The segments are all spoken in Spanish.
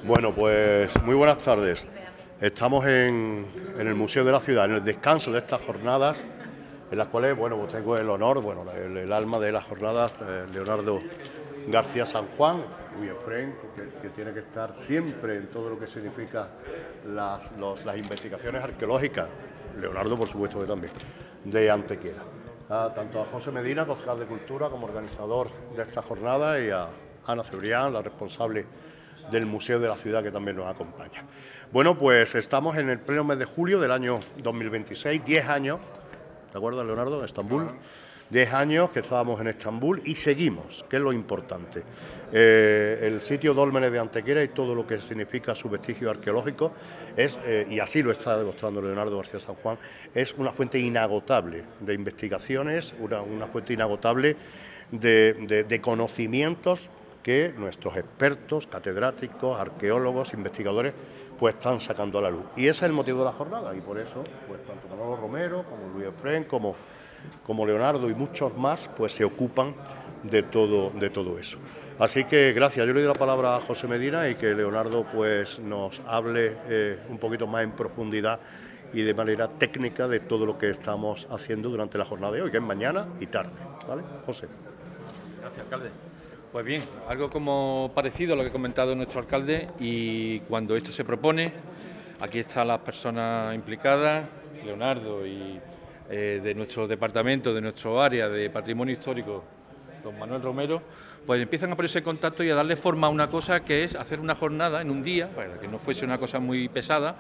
Bueno, pues muy buenas tardes. Estamos en el Museo de la Ciudad, en el descanso de estas jornadas, en las cuales, bueno, pues tengo el honor, el alma de las jornadas, Leonardo García San Juan, muy Efrén, que tiene que estar siempre en todo lo que significa las investigaciones arqueológicas, Leonardo, por supuesto, que también, de Antequera. Tanto a José Medina, concejal de Cultura, como organizador de esta jornada, y a Ana Cebrián, la responsable del Museo de la Ciudad, que también nos acompaña. Bueno, pues estamos en el pleno mes de julio del año 2026, 10 años, ¿te acuerdas, Leonardo?, en Estambul. 10 años que estábamos en Estambul y seguimos, que es lo importante. El sitio Dólmenes de Antequera y todo lo que significa su vestigio arqueológico es, y así lo está demostrando Leonardo García San Juan, es una fuente inagotable de investigaciones, una fuente inagotable de conocimientos que nuestros expertos, catedráticos, arqueólogos, investigadores, pues están sacando a la luz. Y ese es el motivo de la jornada, y por eso, pues tanto Manolo Romero, como Luis Efrén, como Leonardo y muchos más, pues se ocupan de todo eso. Así que gracias, yo le doy la palabra a José Medina y que Leonardo pues nos hable un poquito más en profundidad y de manera técnica de todo lo que estamos haciendo durante la jornada de hoy, que es mañana y tarde. ¿Vale, José? Gracias, alcalde. Pues bien, algo como parecido a lo que ha comentado nuestro alcalde, y cuando esto se propone, aquí están las personas implicadas, Leonardo y de nuestro departamento, de nuestro área de patrimonio histórico, don Manuel Romero, pues empiezan a ponerse en contacto y a darle forma a una cosa que es hacer una jornada en un día, para que no fuese una cosa muy pesada,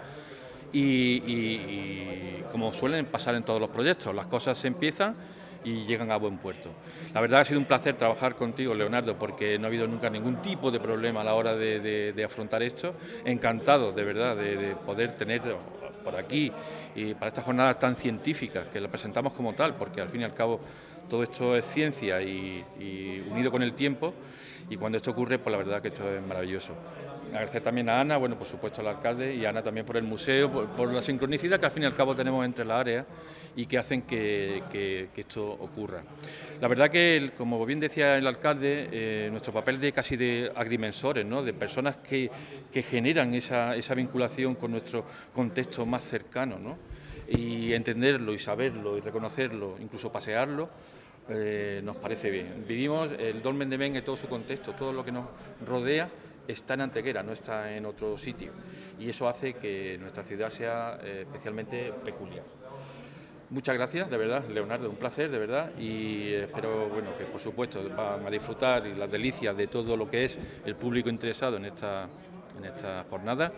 y como suelen pasar en todos los proyectos, las cosas se empiezan y llegan a buen puerto. La verdad ha sido un placer trabajar contigo, Leonardo, porque no ha habido nunca ningún tipo de problema a la hora de afrontar esto. Encantado, de verdad, de poder tener por aquí y para estas jornadas tan científicas, que las presentamos como tal, porque al fin y al cabo todo esto es ciencia y unido con el tiempo, y cuando esto ocurre, pues la verdad que esto es maravilloso. Agradecer también a Ana, bueno, por supuesto al alcalde, y a Ana también por el museo, por la sincronicidad que al fin y al cabo tenemos entre las áreas y que hacen que esto ocurra. La verdad que, como bien decía el alcalde, nuestro papel de casi de agrimensores, ¿no?, de personas que generan esa vinculación con nuestro contexto más cercano, ¿no?, y entenderlo y saberlo y reconocerlo, incluso pasearlo, nos parece bien. Vivimos el Dolmen de Men en todo su contexto, todo lo que nos rodea está en Antequera, no está en otro sitio, y eso hace que nuestra ciudad sea especialmente peculiar. Muchas gracias, de verdad, Leonardo, un placer, de verdad, y espero, bueno, que por supuesto van a disfrutar y las delicias de todo lo que es el público interesado en esta jornada,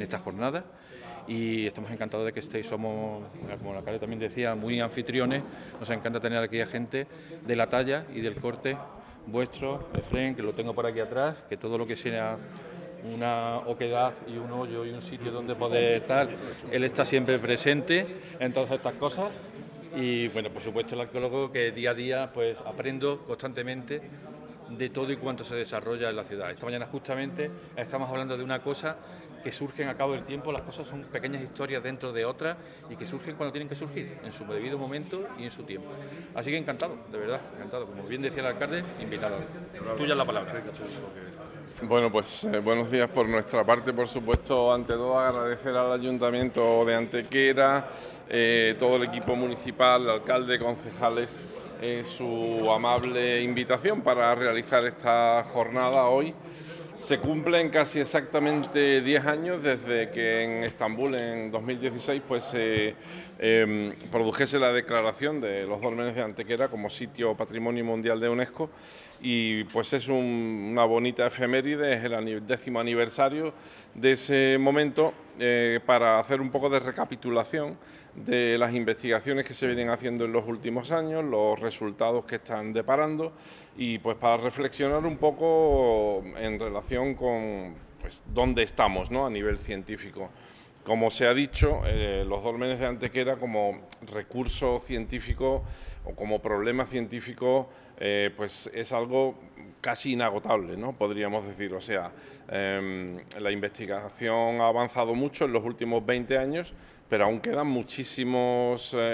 y estamos encantados de que estéis. Somos, como el alcalde también decía, muy anfitriones. Nos encanta tener aquí a gente de la talla y del corte vuestro, Efrén, que lo tengo por aquí atrás, que todo lo que sea una oquedad y un hoyo y un sitio donde poder estar, él está siempre presente en todas estas cosas. Y bueno, por supuesto el arqueólogo, que día a día pues aprendo constantemente de todo y cuanto se desarrolla en la ciudad. Esta mañana justamente estamos hablando de una cosa que surgen a cabo del tiempo. Las cosas son pequeñas historias dentro de otras y que surgen cuando tienen que surgir, en su debido momento y en su tiempo. Así que encantado, de verdad, encantado. Como bien decía el alcalde, invitado. Tuya la palabra. Bueno, pues buenos días por nuestra parte, por supuesto. Ante todo, agradecer al Ayuntamiento de Antequera, todo el equipo municipal, el alcalde, concejales, su amable invitación para realizar esta jornada hoy. Se cumplen casi exactamente 10 años desde que en Estambul, en 2016, pues se produjese la declaración de los Dólmenes de Antequera como sitio Patrimonio Mundial de UNESCO, y pues es una bonita efeméride, es el 10º aniversario de ese momento, para hacer un poco de recapitulación de las investigaciones que se vienen haciendo en los últimos años, los resultados que están deparando, y pues para reflexionar un poco en relación con pues dónde estamos, ¿no?, a nivel científico. Como se ha dicho, los Dólmenes de Antequera como recurso científico o como problema científico, pues es algo casi inagotable, ¿no?, podríamos decir. O sea, la investigación ha avanzado mucho en los últimos 20 años, pero aún quedan muchísimos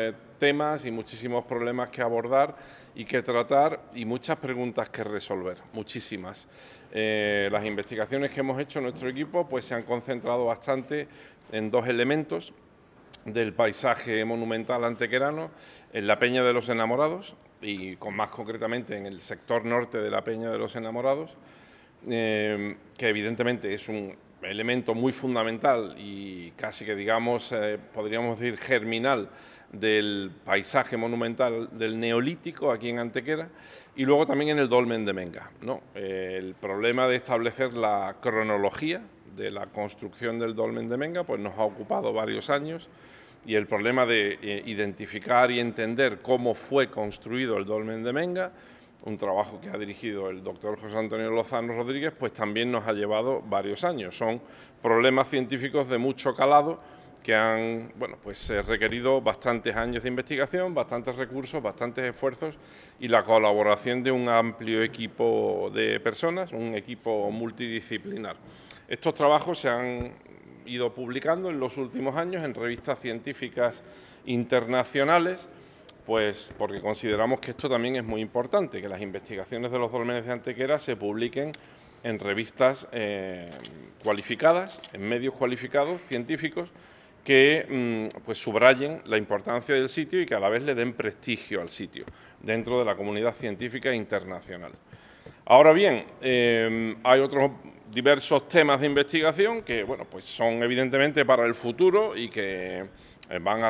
temas y muchísimos problemas que abordar y que tratar y muchas preguntas que resolver, muchísimas. Las investigaciones que hemos hecho en nuestro equipo pues se han concentrado bastante en dos elementos del paisaje monumental antequerano, en la Peña de los Enamorados y más concretamente en el sector norte de la Peña de los Enamorados, que evidentemente es un elemento muy fundamental y casi que digamos, podríamos decir germinal del paisaje monumental del Neolítico aquí en Antequera, y luego también en el Dolmen de Menga, ¿no? El problema de establecer la cronología de la construcción del Dolmen de Menga pues nos ha ocupado varios años, y el problema de identificar y entender cómo fue construido el Dolmen de Menga, un trabajo que ha dirigido el doctor José Antonio Lozano Rodríguez, pues también nos ha llevado varios años. Son problemas científicos de mucho calado que han pues requerido bastantes años de investigación, bastantes recursos, bastantes esfuerzos y la colaboración de un amplio equipo de personas, un equipo multidisciplinar. Estos trabajos se han ido publicando en los últimos años en revistas científicas internacionales, pues porque consideramos que esto también es muy importante, que las investigaciones de los dólmenes de Antequera se publiquen en revistas cualificadas, en medios cualificados, científicos, que pues subrayen la importancia del sitio y que a la vez le den prestigio al sitio dentro de la comunidad científica internacional. Ahora bien, hay otros diversos temas de investigación que pues son evidentemente para el futuro y que van a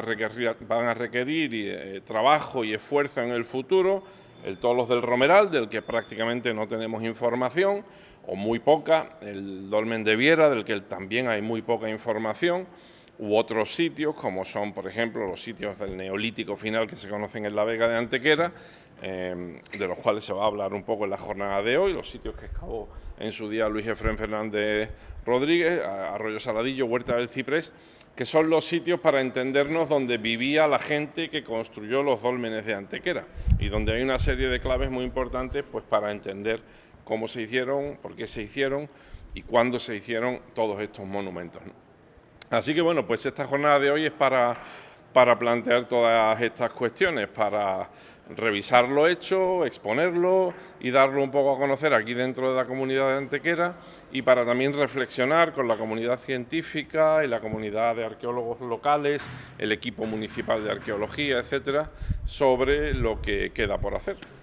requerir trabajo y esfuerzo en el futuro. El Tolos del Romeral, del que prácticamente no tenemos información, o muy poca, el Dolmen de Viera, del que también hay muy poca información, u otros sitios, como son, por ejemplo, los sitios del Neolítico final que se conocen en la Vega de Antequera, de los cuales se va a hablar un poco en la jornada de hoy, los sitios que excavó en su día Luis Efrén Fernández Rodríguez, Arroyo Saladillo, Huerta del Ciprés, que son los sitios para entendernos donde vivía la gente que construyó los dólmenes de Antequera y donde hay una serie de claves muy importantes pues para entender cómo se hicieron, por qué se hicieron y cuándo se hicieron todos estos monumentos, ¿no? Así que pues esta jornada de hoy es para plantear todas estas cuestiones, para revisar lo hecho, exponerlo y darlo un poco a conocer aquí dentro de la comunidad de Antequera, y para también reflexionar con la comunidad científica y la comunidad de arqueólogos locales, el equipo municipal de arqueología, etcétera, sobre lo que queda por hacer.